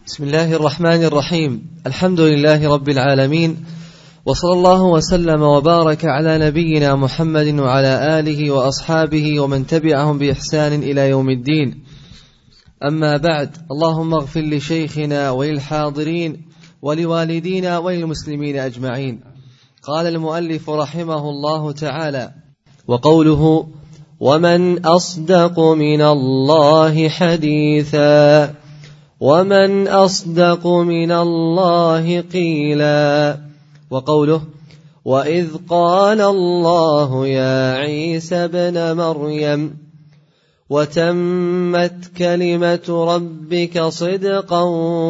بسم الله الرحمن الرحيم. الحمد لله رب العالمين، وصلى الله وسلم وبارك على نبينا محمد وعلى آله وأصحابه ومن تبعهم بإحسان إلى يوم الدين. أما بعد، اللهم اغفر لشيخنا وللحاضرين ولوالدينا وللمسلمين أجمعين. قال المؤلف رحمه الله تعالى: وقوله: ومن أصدق من الله حديثا، ومن أصدق من الله قيلا. وقوله: وإذ قال الله يا عيسى ابن مريم وتمت كلمة ربك صدقا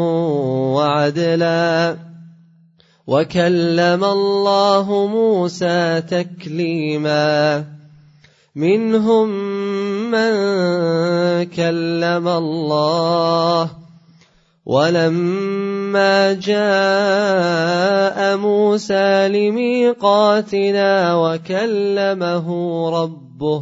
وعدلا وكلم الله موسى تكليما. منهم من كلم الله، ولما جاء موسى لميقاتنا وكلمه ربه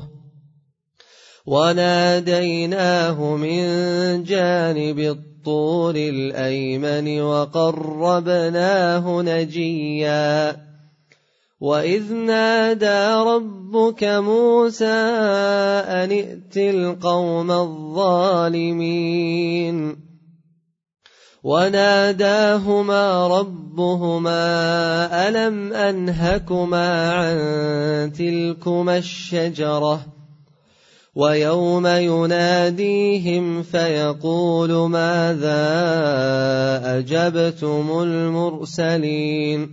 وناديناه من جانب الطور الأيمن وقربناه نجيا. وإذ نادى ربك موسى أن ائت القوم الظالمين، وناداهما ربهما ألم أنهكما عن تلكما الشجرة. ويوم يناديهم فيقول ماذا أجبتم المرسلين.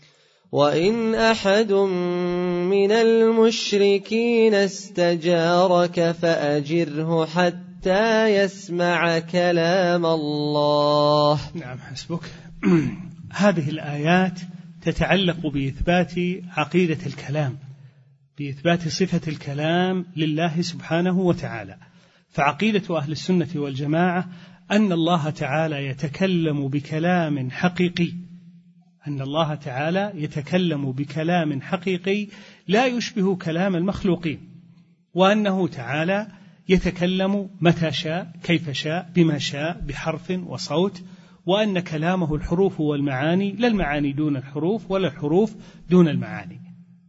وإن أحد من المشركين استجارك فأجره حتى يسمع كلام الله. نعم، حسبك. هذه الآيات تتعلق بإثبات عقيدة الكلام، بإثبات صفة الكلام لله سبحانه وتعالى. فعقيدة أهل السنة والجماعة أن الله تعالى يتكلم بكلام حقيقي، أن الله تعالى يتكلم بكلام حقيقي لا يشبه كلام المخلوقين، وأنه تعالى يتكلم متى شاء كيف شاء بما شاء بحرف وصوت، وأن كلامه الحروف والمعاني، لا المعاني دون الحروف ولا الحروف دون المعاني.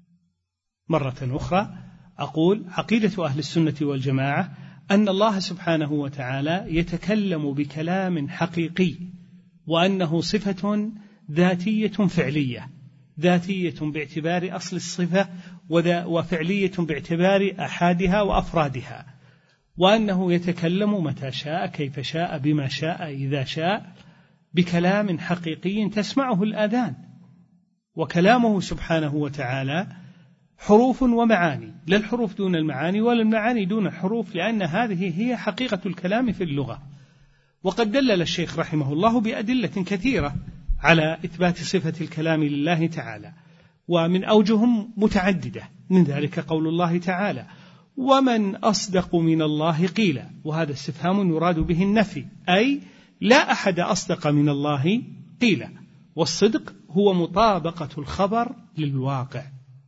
مرة أخرى أقول: عقيدة أهل السنة والجماعة أن الله سبحانه وتعالى يتكلم بكلام حقيقي، وأنه صفة ذاتية فعلية، ذاتية باعتبار أصل الصفة، وفعلية باعتبار أحادها وأفرادها، وأنه يتكلم متى شاء كيف شاء بما شاء إذا شاء بكلام حقيقي تسمعه الآذان. وكلامه سبحانه وتعالى حروف ومعاني، لا الحروف دون المعاني ولا المعاني دون الحروف، لأن هذه هي حقيقة الكلام في اللغة. وقد دلل الشيخ رحمه الله بأدلة كثيرة على إثبات صفة الكلام لله تعالى، ومن أوجهم متعددة، من ذلك قول الله تعالى: ومن أصدق من الله قيلا. وهذا استفهام يراد به النفي، أي لا أحد أصدق من الله قيلا. والصدق هو مطابقة الخبر للواقع،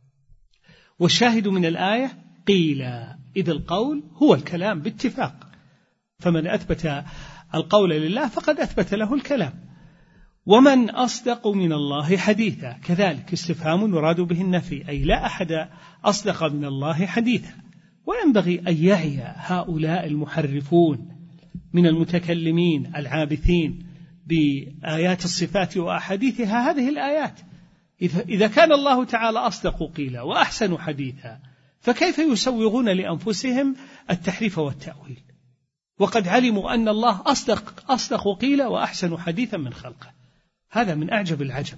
والشاهد من الآية قيلا، إذ القول هو الكلام باتفاق، فمن أثبت القول لله فقد أثبت له الكلام. ومن أصدق من الله حديثا، كذلك استفهام يراد به النفي، أي لا أحد أصدق من الله حديثا. وينبغي أن يعي هؤلاء المحرفون من المتكلمين العابثين بآيات الصفات وأحاديثها هذه الآيات. إذا كان الله تعالى أصدق قيلا وأحسن حديثا، فكيف يسوغون لأنفسهم التحريف والتأويل، وقد علموا أن الله أصدق قيلا وأحسن حديثا من خلقه؟ هذا من أعجب العجب.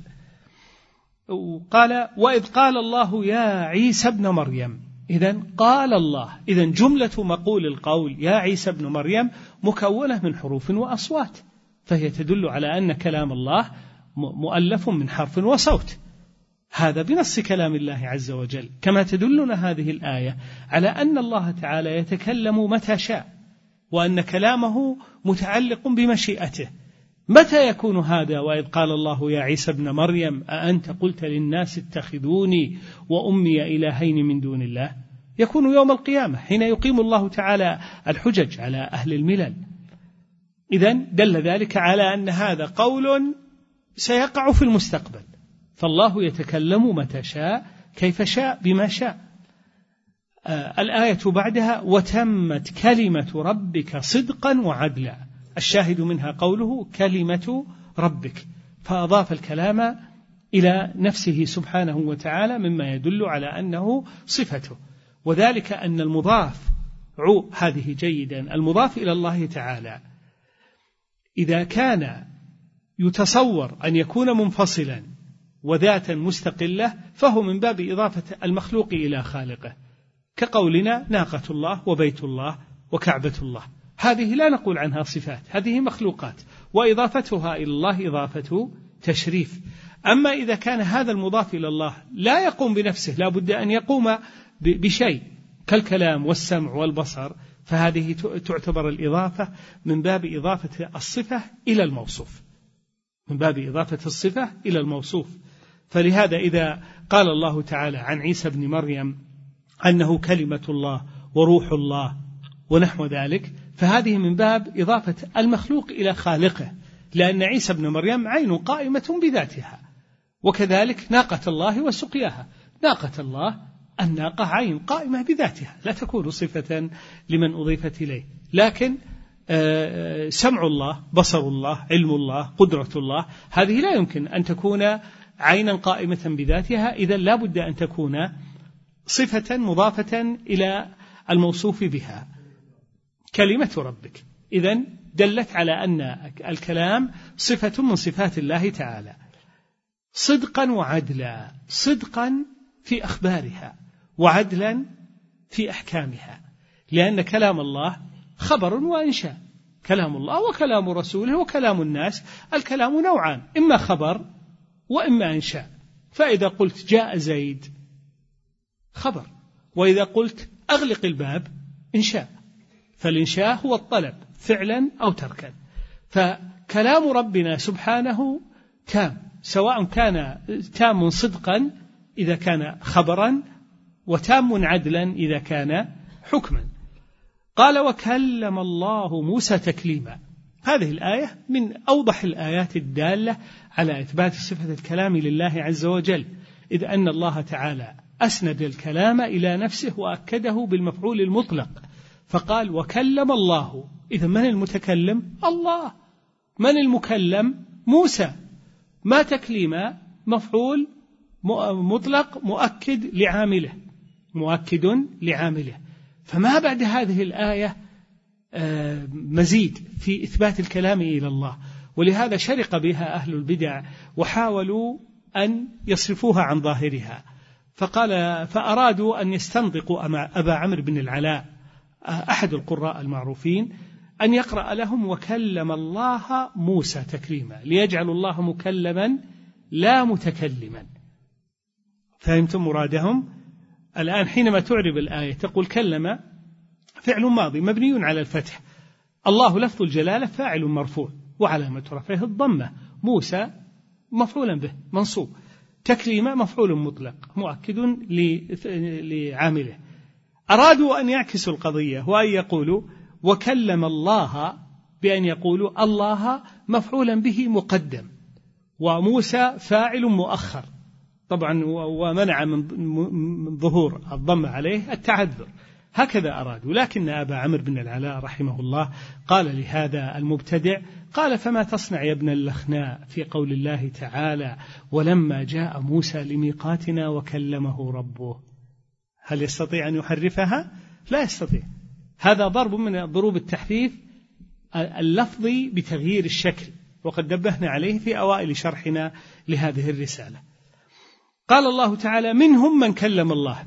قال: وإذ قال الله يا عيسى ابن مريم. إذن قال الله، إذن جملة مقول القول يا عيسى ابن مريم مكونة من حروف وأصوات، فهي تدل على أن كلام الله مؤلف من حرف وصوت، هذا بنص كلام الله عز وجل. كما تدلنا هذه الآية على أن الله تعالى يتكلم متى شاء، وأن كلامه متعلق بمشيئته. متى يكون هذا؟ وإذ قال الله يا عيسى ابن مريم أأنت قلت للناس اتخذوني وأمي إلهين من دون الله؟ يكون يوم القيامة، حين يقيم الله تعالى الحجج على أهل الملل. إذن دل ذلك على أن هذا قول سيقع في المستقبل، فالله يتكلم متى شاء كيف شاء بما شاء. الآية بعدها وتمت كلمة ربك صدقا وعدلا، الشاهد منها قوله كلمة ربك، فأضاف الكلام إلى نفسه سبحانه وتعالى مما يدل على أنه صفته، وذلك أن المضاف هذه جيدا، المضاف إلى الله تعالى إذا كان يتصور أن يكون منفصلا وذاتا مستقلة فهو من باب إضافة المخلوق إلى خالقه، كقولنا ناقة الله وبيت الله وكعبة الله، هذه لا نقول عنها صفات، هذه مخلوقات، وإضافتها إلى الله إضافة تشريف. أما إذا كان هذا المضاف إلى الله لا يقوم بنفسه، لا بد أن يقوم بشيء كالكلام والسمع والبصر، فهذه تعتبر الإضافة من باب إضافة الصفة إلى الموصوف، من باب إضافة الصفة إلى الموصوف. فلهذا إذا قال الله تعالى عن عيسى بن مريم أنه كلمة الله وروح الله ونحو ذلك، فهذه من باب إضافة المخلوق إلى خالقه، لأن عيسى بن مريم عين قائمة بذاتها، وكذلك ناقة الله وسقياها، ناقة الله الناقة عين قائمة بذاتها لا تكون صفة لمن أضيفت إليه، لكن سمع الله، بصر الله، علم الله، قدرة الله، هذه لا يمكن أن تكون عينا قائمة بذاتها، إذن لا بد أن تكون صفة مضافة إلى الموصوف بها. كلمة ربك إذن دلت على أن الكلام صفة من صفات الله تعالى، صدقا وعدلا، صدقا في أخبارها وعدلا في أحكامها، لأن كلام الله خبر وإنشاء، كلام الله وكلام رسوله وكلام الناس، الكلام نوعان، إما خبر وإما إنشاء. فإذا قلت جاء زيد خبر، وإذا قلت أغلق الباب إنشاء، فالإنشاء هو الطلب فعلا أو تركا. فكلام ربنا سبحانه تام، سواء كان تام صدقا إذا كان خبرا، وتام عدلا إذا كان حكما. قال وكلم الله موسى تكليما، هذه الآية من أوضح الآيات الدالة على إثبات صفة الكلام لله عز وجل، إذ أن الله تعالى أسند الكلام إلى نفسه وأكده بالمفعول المطلق، فقال وكلم الله. إذا من المتكلم؟ الله. من المكلم؟ موسى. ما تكليما مفعول مطلق مؤكد لعامله، مؤكد لعامله. فما بعد هذه الآية مزيد في إثبات الكلام إلى الله، ولهذا شرق بها أهل البدع وحاولوا أن يصرفوها عن ظاهرها، فأرادوا أن يستنطقوا أبا عمرو بن العلاء أحد القراء المعروفين أن يقرأ لهم وكلم الله موسى تكليما، ليجعل الله مكلما لا متكلما. فهمتم مرادهم؟ الآن حينما تعرب الآية تقول كلم فعل ماضي مبني على الفتح، الله لفظ الجلالة فاعل مرفوع وعلامة رفعه الضمة، موسى مفعولا به منصوب، تكليم مفعول مطلق مؤكد لعامله. أرادوا أن يعكسوا القضية وأن يقولوا وكلم الله بأن يقولوا الله مفعولا به مقدم وموسى فاعل مؤخر، طبعا ومنع من ظهور الضم عليه التعذر، هكذا أرادوا. لكن أبا عمرو بن العلاء رحمه الله قال لهذا المبتدع، قال فما تصنع يا ابن اللخناء في قول الله تعالى ولما جاء موسى لميقاتنا وكلمه ربه؟ هل يستطيع أن يحرفها؟ لا يستطيع. هذا ضرب من ضروب التحريف اللفظي بتغيير الشكل، وقد نبهنا عليه في أوائل شرحنا لهذه الرسالة. قال الله تعالى منهم من كلم الله،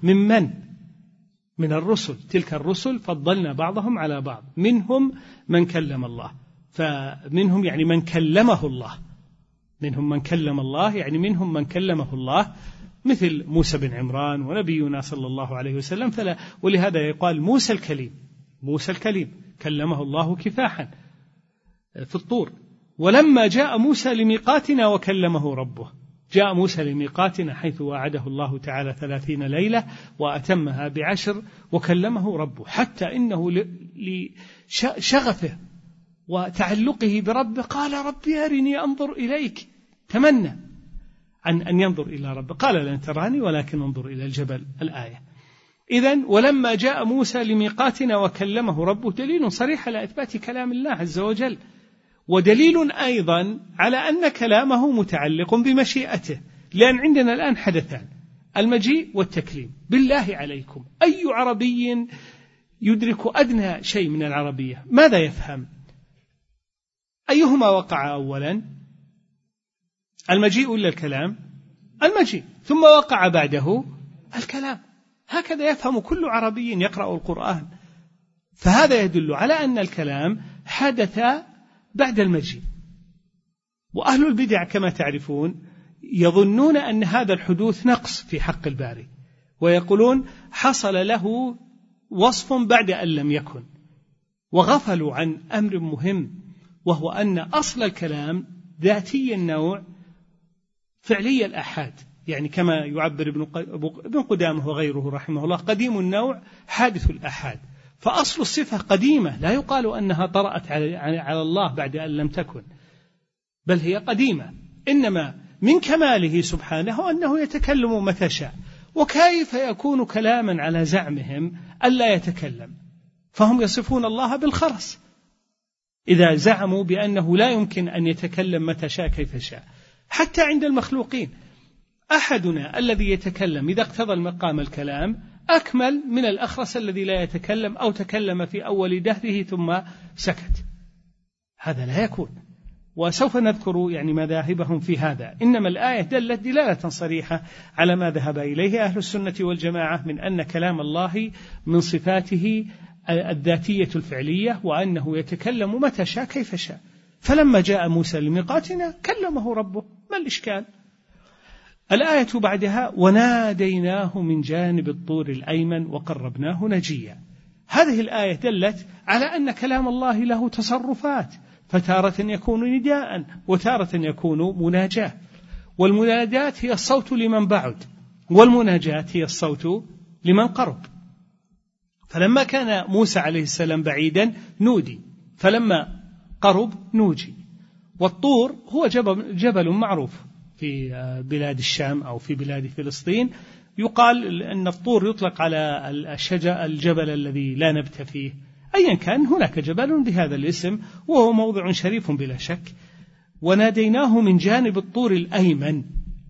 من الرسل، تلك الرسل فضلنا بعضهم على بعض، منهم من كلم الله، فمنهم يعني من كلمه الله، منهم من كلم الله يعني منهم من كلمه الله، مثل موسى بن عمران ونبينا صلى الله عليه وسلم، ولهذا يقال موسى الكليم، موسى الكليم كلمه الله كفاحا في الطور. ولما جاء موسى لميقاتنا وكلمه ربه، جاء موسى لميقاتنا حيث وعده الله تعالى 30 ليلة وأتمها ب10 وكلمه ربه، حتى إنه لشغفه وتعلقه بربه قال ربي أرني أنظر إليك، تمنى أن ينظر إلى ربه، قال لن تراني ولكن انظر إلى الجبل الآية. إذن ولما جاء موسى لميقاتنا وكلمه ربه دليل صريح على إثبات كلام الله عز وجل، ودليل أيضا على أن كلامه متعلق بمشيئته، لأن عندنا الآن حدثان، المجيء والتكليم. بالله عليكم أي عربي يدرك أدنى شيء من العربية ماذا يفهم؟ أيهما وقع أولا؟ المجيء ولا الكلام؟ المجيء، ثم وقع بعده الكلام. هكذا يفهم كل عربي يقرأ القرآن. فهذا يدل على أن الكلام حدث بعد المجيء. وأهل البدع كما تعرفون يظنون أن هذا الحدوث نقص في حق الباري، ويقولون حصل له وصف بعد أن لم يكن، وغفلوا عن أمر مهم، وهو أن أصل الكلام ذاتي النوع فعلي الآحاد، يعني كما يعبر ابن قدامه وغيره رحمه الله قديم النوع حادث الآحاد. فأصل الصفة قديمة، لا يقال أنها طرأت على الله بعد أن لم تكن، بل هي قديمة. إنما من كماله سبحانه أنه يتكلم متى شاء. وكيف يكون كلاما على زعمهم ألا يتكلم؟ فهم يصفون الله بالخرس إذا زعموا بأنه لا يمكن أن يتكلم متى شاء كيف شاء. حتى عند المخلوقين أحدنا الذي يتكلم إذا اقتضى المقام الكلام أكمل من الأخرس الذي لا يتكلم أو تكلم في أول دهره ثم سكت. هذا لا يكون، وسوف نذكر يعني مذاهبهم في هذا. إنما الآية دلت دلالة صريحة على ما ذهب إليه أهل السنة والجماعة من أن كلام الله من صفاته الذاتية الفعلية، وأنه يتكلم متى شاء كيف شاء. فلما جاء موسى لميقاتنا كلمه ربه، ما الإشكال؟ الآية بعدها وناديناه من جانب الطور الأيمن وقربناه نجيا. هذه الآية دلت على أن كلام الله له تصرفات، فتارة يكون نداء وتارة يكون مناجاة، والمناجاة هي الصوت لمن بعد، والمناجاة هي الصوت لمن قرب. فلما كان موسى عليه السلام بعيدا نودي، فلما قرب نوجي. والطور هو جبل معروف في بلاد الشام أو في بلاد فلسطين، يقال أن الطور يطلق على الجبل الذي لا نبت فيه. أيا كان هناك جبل بهذا الاسم، وهو موضع شريف بلا شك. وناديناه من جانب الطور الأيمن،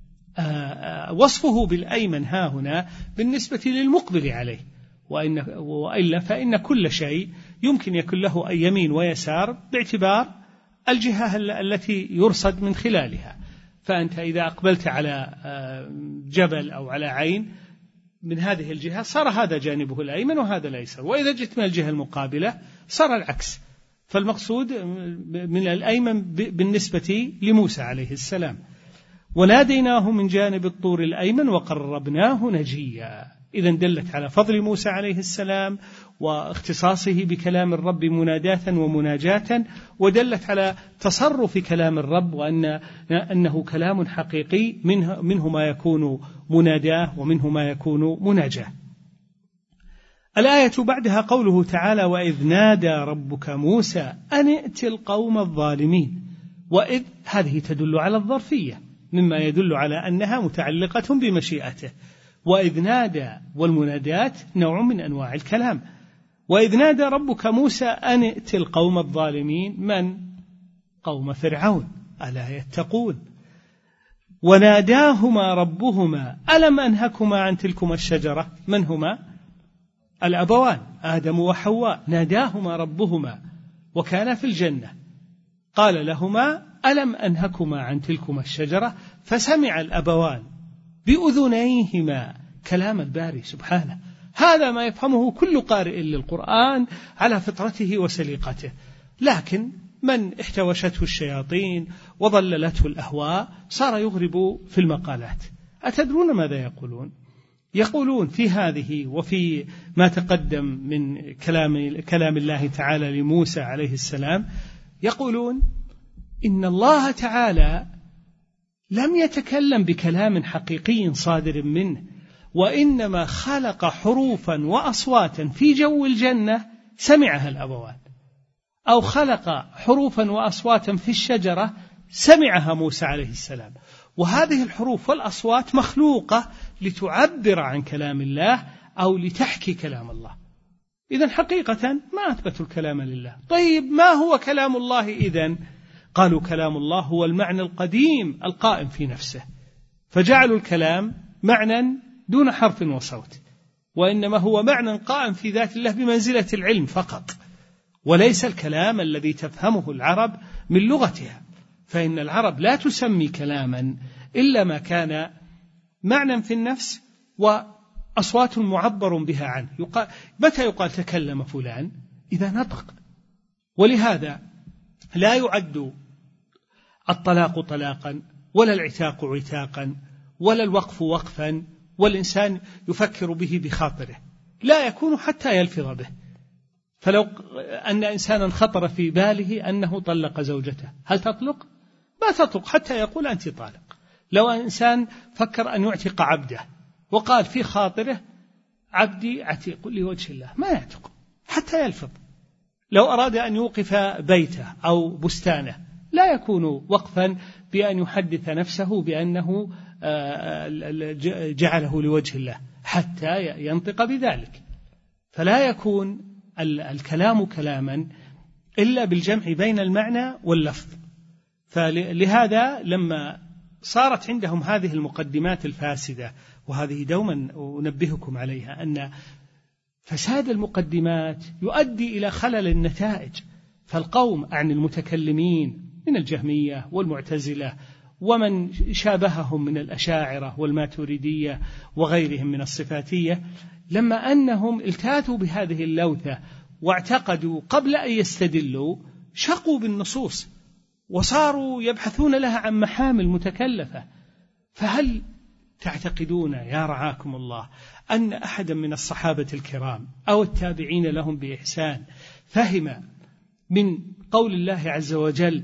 وصفه بالأيمن ها هنا بالنسبة للمقبل عليه، وإلا فإن كل شيء يمكن يكون له يمين ويسار باعتبار الجهة التي يرصد من خلالها. فأنت إذا أقبلت على جبل أو على عين من هذه الجهة صار هذا جانبه الأيمن وهذا الأيسر، وإذا جئت من الجهة المقابلة صار العكس. فالمقصود من الأيمن بالنسبة لموسى عليه السلام. وناديناه من جانب الطور الأيمن وقربناه نجيا. إذن دلت على فضل موسى عليه السلام واختصاصه بكلام الرب مناداة ومناجاة، ودلت على تصرف كلام الرب وأنه كلام حقيقي، منه ما يكون مناداة ومنه ما يكون مناجاة. الآية بعدها قوله تعالى وإذ نادى ربك موسى أن ائت القوم الظالمين. وإذ هذه تدل على الظرفية، مما يدل على أنها متعلقة بمشيئته. وإذ نادى والمنادات نوع من أنواع الكلام. وإذ نادى ربك موسى أن ائت القوم الظالمين، من؟ قوم فرعون، ألا يتقون. وناداهما ربهما ألم أنهكما عن تلكما الشجرة، من هما؟ الأبوان آدم وحواء. ناداهما ربهما وكان في الجنة، قال لهما ألم أنهكما عن تلكما الشجرة، فسمع الأبوان بأذنيهما كلام الباري سبحانه. هذا ما يفهمه كل قارئ للقرآن على فطرته وسليقته. لكن من احتوشته الشياطين وضللته الأهواء صار يغرب في المقالات. أتدرون ماذا يقولون؟ يقولون في هذه وفي ما تقدم من كلام الله تعالى لموسى عليه السلام، يقولون إن الله تعالى لم يتكلم بكلام حقيقي صادر منه، وإنما خلق حروفا وأصواتا في جو الجنة سمعها الأبوان. أو خلق حروفا وأصواتا في الشجرة سمعها موسى عليه السلام. وهذه الحروف والأصوات مخلوقة لتعبر عن كلام الله أو لتحكي كلام الله. إذن حقيقة ما أثبتوا الكلام لله. طيب ما هو كلام الله إذن؟ قالوا كلام الله هو المعنى القديم القائم في نفسه، فجعلوا الكلام معنى دون حرف وصوت، وإنما هو معنى قائم في ذات الله بمنزلة العلم فقط، وليس الكلام الذي تفهمه العرب من لغتها، فإن العرب لا تسمي كلاما إلا ما كان معنى في النفس وأصوات معبر بها عنه. متى يقال تكلم فلان؟ إذا نطق. ولهذا لا يعد الطلاق طلاقا، ولا العتاق عتاقا، ولا الوقف وقفا، والإنسان يفكر به بخاطره، لا يكون حتى يلفظ به. فلو أن إنسانا خطر في باله أنه طلق زوجته، هل تطلق؟ ما تطلق حتى يقول أنت طالق. لو إنسان فكر أن يعتق عبده وقال في خاطره عبدي عتيق لوجه الله، ما يعتق حتى يلفظ. لو أراد أن يوقف بيته أو بستانه، لا يكون وقفا بأن يحدث نفسه بأنه جعله لوجه الله حتى ينطق بذلك. فلا يكون الكلام كلاما إلا بالجمع بين المعنى واللفظ. فلهذا لما صارت عندهم هذه المقدمات الفاسدة، وهذه دوما أنبهكم عليها، أن فساد المقدمات يؤدي إلى خلل النتائج. فالقوم عن المتكلمين من الجهمية والمعتزلة ومن شابههم من الأشاعرة والماتريدية وغيرهم من الصفاتية، لما أنهم التاتوا بهذه اللوثة واعتقدوا قبل أن يستدلوا، شقوا بالنصوص وصاروا يبحثون لها عن محامل متكلفة. فهل تعتقدون يا رعاكم الله أن أحدا من الصحابة الكرام أو التابعين لهم بإحسان فهم من قول الله عز وجل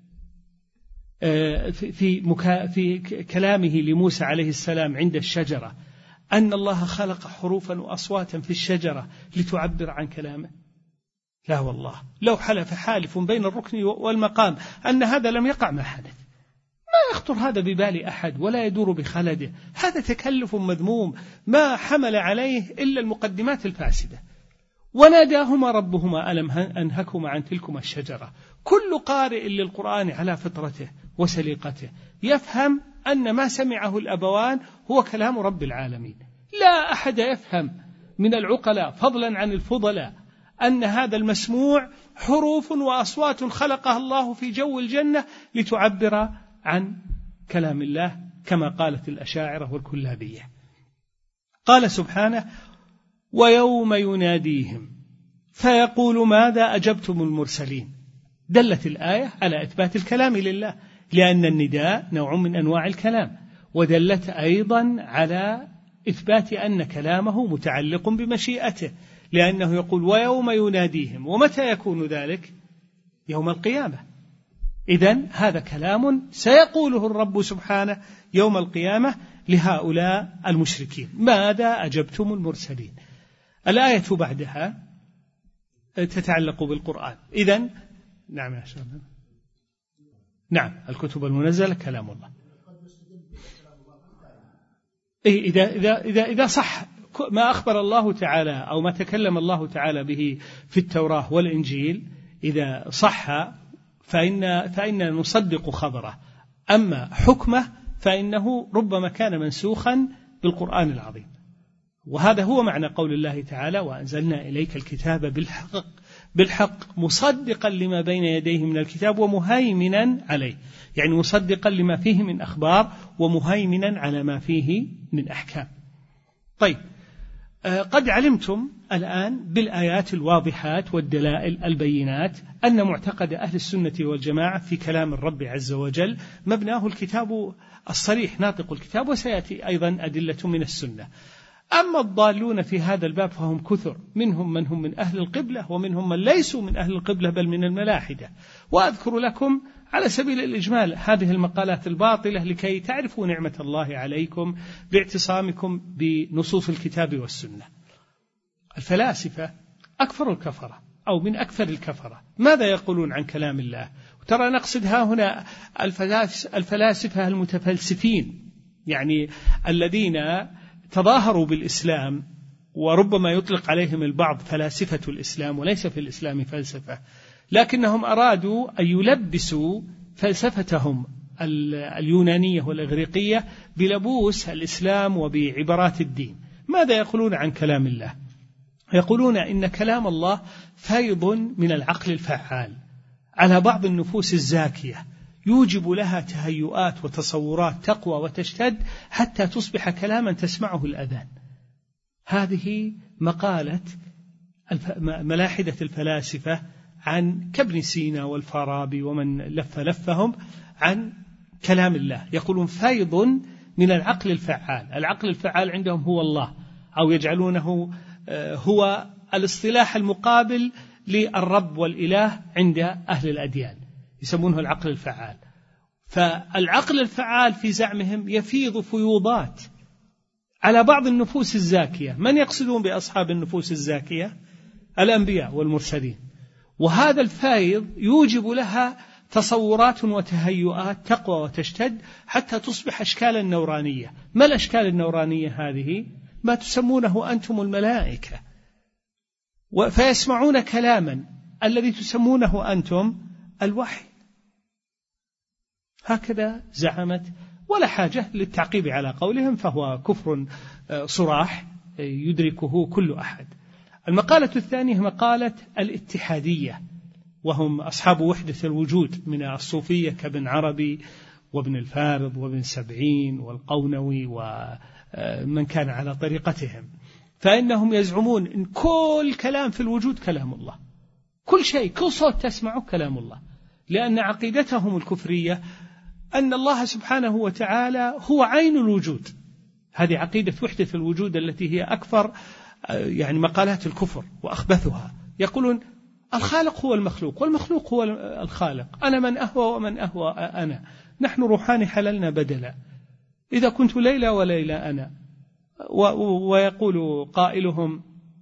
في كلامه لموسى عليه السلام عند الشجرة أن الله خلق حروفا وأصواتا في الشجرة لتعبر عن كلامه؟ لا والله، لو حلف حالف بين الركن والمقام أن هذا لم يقع ما حدث. ما يخطر هذا ببال أحد ولا يدور بخلده. هذا تكلف مذموم ما حمل عليه إلا المقدمات الفاسدة. وناداهما ربهما ألم أنهكما عن تلكما الشجرة. كل قارئ للقرآن على فطرته وسليقته يفهم أن ما سمعه الأبوان هو كلام رب العالمين. لا أحد يفهم من العقلاء فضلا عن الفضلاء أن هذا المسموع حروف وأصوات خلقها الله في جو الجنة لتعبر عن كلام الله كما قالت الأشاعرة والكلابية. قال سبحانه ويوم يناديهم فيقول ماذا أجبتم المرسلين. دلت الآية على إثبات الكلام لله، لأن النداء نوع من أنواع الكلام، ودلت أيضا على إثبات أن كلامه متعلق بمشيئته، لأنه يقول ويوم يناديهم. ومتى يكون ذلك؟ يوم القيامة. إذن هذا كلام سيقوله الرب سبحانه يوم القيامة لهؤلاء المشركين. ماذا أجبتم المرسلين؟ الآية بعدها تتعلق بالقرآن. إذن نعم يا شيخ. نعم الكتب المنزلة كلام الله. إذا صح ما أخبر الله تعالى أو ما تكلم الله تعالى به في التوراة والإنجيل، إذا صح فإن نصدق خبره. أما حكمه فإنه ربما كان منسوخا بالقرآن العظيم. وهذا هو معنى قول الله تعالى وأنزلنا إليك الكتاب بالحق مصدقا لما بين يديه من الكتاب ومهيمنا عليه، يعني مصدقا لما فيه من أخبار ومهيمنا على ما فيه من أحكام. طيب قد علمتم الآن بالآيات الواضحات والدلائل البينات أن معتقد أهل السنة والجماعة في كلام الرب عز وجل مبناه الكتاب الصريح ناطق الكتاب، وسيأتي أيضا أدلة من السنة. أما الضالون في هذا الباب فهم كثر، منهم من هم من أهل القبلة ومنهم من ليسوا من أهل القبلة بل من الملاحدة. وأذكر لكم على سبيل الإجمال هذه المقالات الباطلة لكي تعرفوا نعمة الله عليكم باعتصامكم بنصوص الكتاب والسنة. الفلاسفة أكثر الكفرة أو من أكثر الكفرة. ماذا يقولون عن كلام الله؟ ترى نقصد ها هنا الفلاسفة المتفلسفين، يعني الذين تظاهروا بالإسلام، وربما يطلق عليهم البعض فلاسفة الإسلام، وليس في الإسلام فلسفة، لكنهم أرادوا أن يلبسوا فلسفتهم اليونانية والإغريقية بلبوس الإسلام وبعبارات الدين. ماذا يقولون عن كلام الله؟ يقولون إن كلام الله فيض من العقل الفعال على بعض النفوس الزاكية، يوجب لها تهيؤات وتصورات تقوى وتشتد حتى تصبح كلاما تسمعه الأذان. هذه مقالة ملاحدة الفلاسفة عن كابن سينا والفارابي ومن لفهم عن كلام الله. يقولون فيض من العقل الفعال. العقل الفعال عندهم هو الله، أو يجعلونه هو الاصطلاح المقابل للرب والإله عند أهل الأديان، يسمونه العقل الفعال. فالعقل الفعال في زعمهم يفيض فيوضات على بعض النفوس الزاكية. من يقصدون بأصحاب النفوس الزاكية؟ الأنبياء والمرسلين. وهذا الفيض يوجب لها تصورات وتهيؤات تقوى وتشتد حتى تصبح أشكالا نورانية. ما الأشكال النورانية هذه؟ ما تسمونه أنتم الملائكة. فيسمعون كلاما الذي تسمونه أنتم الوحي. هكذا زعمت، ولا حاجة للتعقيب على قولهم، فهو كفر صراح يدركه كل أحد. المقالة الثانية مقالة الاتحادية، وهم أصحاب وحدة الوجود من الصوفية كابن عربي وابن الفارض وابن سبعين والقونوي ومن كان على طريقتهم. فإنهم يزعمون إن كل كلام في الوجود كلام الله، كل شيء، كل صوت تسمعه كلام الله، لأن عقيدتهم الكفرية أن الله سبحانه وتعالى هو عين الوجود. هذه عقيدة وحدة الوجود التي هي أكثر يعني مقالات الكفر وأخبثها. يقولون الخالق هو المخلوق والمخلوق هو الخالق، أنا من أهوى ومن أهوى أنا، نحن روحان حللنا بدلا، إذا كنت ليلى وليلى أنا. ويقول قائلهم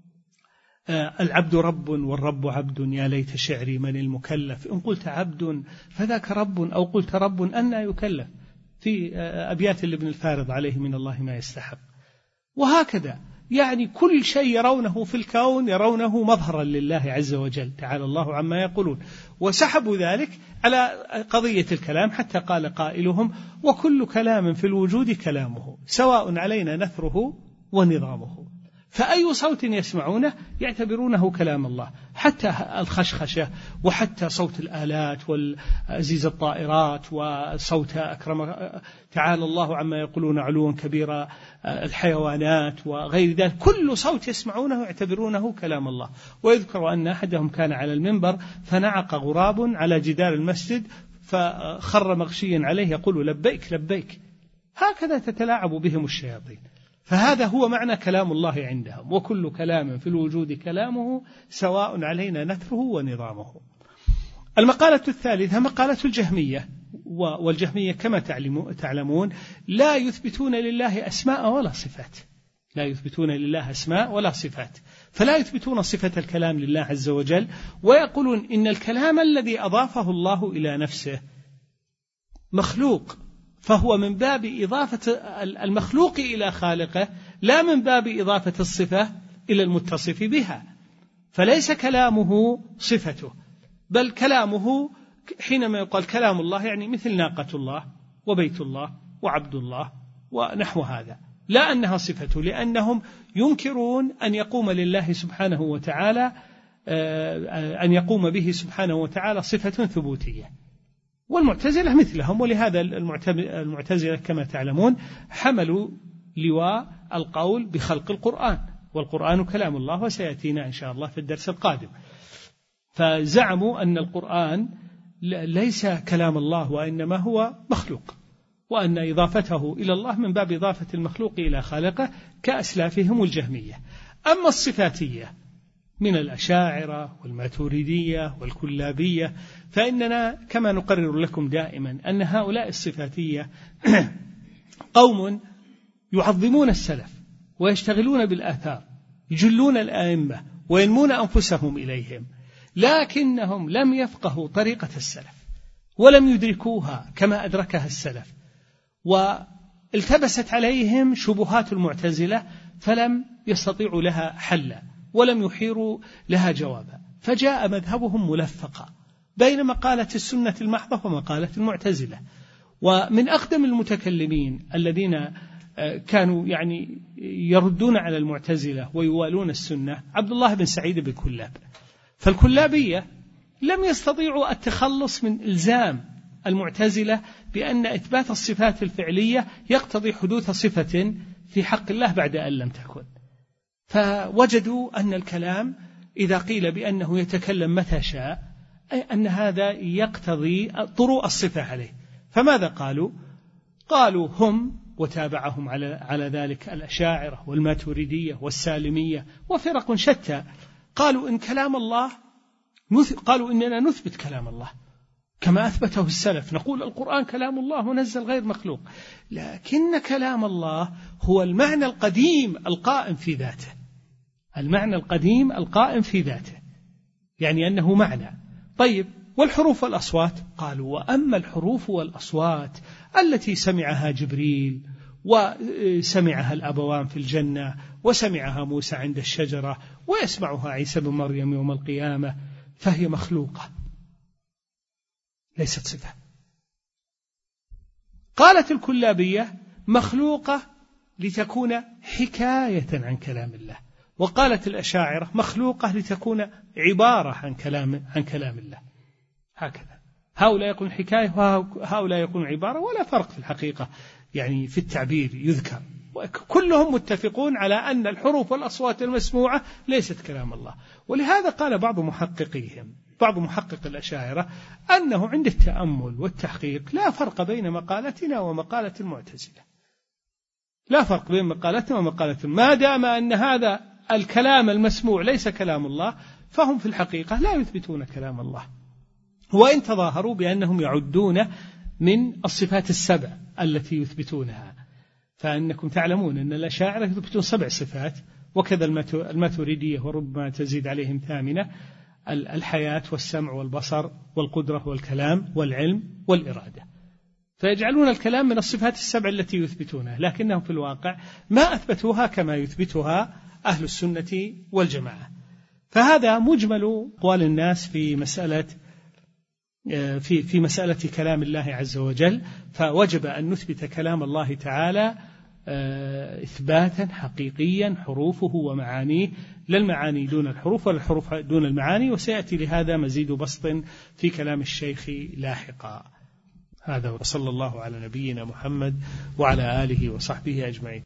العبد رب والرب عبد، يا ليت شعري من المكلف، إن قلت عبد فذاك رب أو قلت رب أنى يكلف، في أبيات لابن الفارض عليه من الله ما يستحق. وهكذا يعني كل شيء يرونه في الكون يرونه مظهرا لله عز وجل، تعالى الله عما يقولون. وسحبوا ذلك على قضية الكلام حتى قال قائلهم وكل كلام في الوجود كلامه سواء علينا نثره ونظامه. فأي صوت يسمعونه يعتبرونه كلام الله، حتى الخشخشة وحتى صوت الآلات والأزيز الطائرات وصوت أكرم تعالى الله عما يقولون علوا كبيرا الحيوانات وغير ذلك، كل صوت يسمعونه يعتبرونه كلام الله. ويذكر أن أحدهم كان على المنبر فنعق غراب على جدار المسجد فخر مغشيا عليه يقول لبيك لبيك. هكذا تتلاعب بهم الشياطين. فهذا هو معنى كلام الله عندهم، وكل كلام في الوجود كلامه سواء علينا نثره ونظامه. المقالة الثالثة مقالة الجهمية، والجهمية كما تعلمون لا يثبتون لله أسماء ولا صفات، لا يثبتون لله أسماء ولا صفات، فلا يثبتون صفة الكلام لله عز وجل، ويقولون إن الكلام الذي أضافه الله إلى نفسه مخلوق، فهو من باب إضافة المخلوق إلى خالقه، لا من باب إضافة الصفة إلى المتصف بها. فليس كلامه صفته، بل كلامه حينما يقال كلام الله يعني مثل ناقة الله وبيت الله وعبد الله ونحو هذا، لا أنها صفته، لأنهم ينكرون أن يقوم لله سبحانه وتعالى أن يقوم به سبحانه وتعالى صفة ثبوتية. والمعتزلة مثلهم، ولهذا المعتزلة كما تعلمون حملوا لواء القول بخلق القرآن، والقرآن كلام الله، وسيأتينا إن شاء الله في الدرس القادم. فزعموا أن القرآن ليس كلام الله وإنما هو مخلوق، وأن إضافته إلى الله من باب إضافة المخلوق إلى خالقه كأسلافهم الجهمية. أما الصفاتية من الأشاعرة والماتريدية والكلابية فإننا كما نقرر لكم دائما أن هؤلاء الصفاتية قوم يعظمون السلف ويشتغلون بالآثار، يجلون الآئمة وينمون أنفسهم إليهم، لكنهم لم يفقهوا طريقة السلف ولم يدركوها كما أدركها السلف، والتبست عليهم شبهات المعتزلة فلم يستطيعوا لها حلا ولم يحيروا لها جوابا، فجاء مذهبهم ملفقا بين مقالة السنة المحضة ومقالة المعتزلة. ومن أقدم المتكلمين الذين كانوا يردون على المعتزلة ويوالون السنة عبد الله بن سعيد بن كلاب. فالكلابية لم يستطيعوا التخلص من إلزام المعتزلة بأن إثبات الصفات الفعلية يقتضي حدوث صفة في حق الله بعد أن لم تكن، فوجدوا أن الكلام إذا قيل بأنه يتكلم متى شاء أن هذا يقتضي طروء الصفة عليه. فماذا قالوا؟ قالوا هم وتابعهم على ذلك الأشاعرة والماتريدية والسالمية وفرق شتى، قالوا إن كلام الله قالوا إننا نثبت كلام الله كما أثبته السلف، نقول القرآن كلام الله منزل غير مخلوق، لكن كلام الله هو المعنى القديم القائم في ذاته، المعنى القديم القائم في ذاته، يعني أنه معنى. طيب والحروف والأصوات؟ قالوا وأما الحروف والأصوات التي سمعها جبريل وسمعها الأبوان في الجنة وسمعها موسى عند الشجرة ويسمعها عيسى بن مريم يوم القيامة فهي مخلوقة ليست صفة. قالت الكلابية مخلوقة لتكون حكاية عن كلام الله، وقالت الأشاعرة مخلوقة لتكون عبارة عن كلام الله. هكذا هؤلاء يقولون حكاية وهؤلاء يقولون عبارة، ولا فرق في الحقيقة يعني في التعبير يذكر، كلهم متفقون على أن الحروف والأصوات المسموعة ليست كلام الله. ولهذا قال بعض محقق الأشاعرة أنه عند التأمل والتحقيق لا فرق بين مقالتنا ومقالة المعتزلة، لا فرق بين مقالتنا ومقالتنا، ما دام أن هذا الكلام المسموع ليس كلام الله فهم في الحقيقة لا يثبتون كلام الله، وإن تظاهروا بأنهم يعدون من الصفات السبع التي يثبتونها. فإنكم تعلمون أن الأشاعرة يثبتون 7 صفات، وكذا الماتريدية وربما تزيد عليهم 8: الحياة والسمع والبصر والقدرة والكلام والعلم والإرادة، فيجعلون الكلام من الصفات السبع التي يثبتونها، لكنهم في الواقع ما أثبتوها كما يثبتها أهل السنة والجماعة. فهذا مجمل أقوال الناس في مسألة كلام الله عز وجل. فوجب أن نثبت كلام الله تعالى إثباتا حقيقيا، حروفه ومعانيه، لا المعاني دون الحروف ولا الحروف دون المعاني، وسيأتي لهذا مزيد بسط في كلام الشيخ لاحقا. هذا وصلى الله على نبينا محمد وعلى آله وصحبه أجمعين.